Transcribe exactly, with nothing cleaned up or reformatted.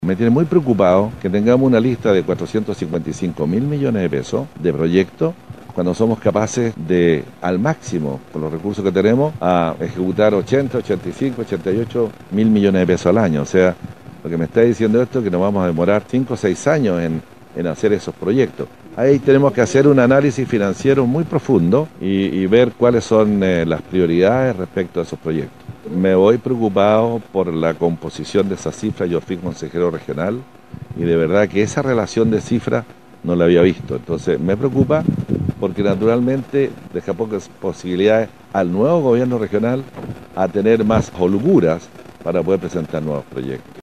Me tiene muy preocupado que tengamos una lista de cuatrocientos cincuenta y cinco mil millones de pesos de proyectos cuando somos capaces de, al máximo, con los recursos que tenemos, a ejecutar ochenta, ochenta y cinco, ochenta y ocho mil millones de pesos al año. O sea, lo que me está diciendo esto es que nos vamos a demorar cinco o seis años en, en hacer esos proyectos. Ahí tenemos que hacer un análisis financiero muy profundo y, y ver cuáles son eh, las prioridades respecto a esos proyectos. Me voy preocupado por la composición de esas cifras. Yo fui consejero regional y de verdad que esa relación de cifras no la había visto. Entonces me preocupa porque naturalmente deja pocas posibilidades al nuevo gobierno regional a tener más holguras para poder presentar nuevos proyectos.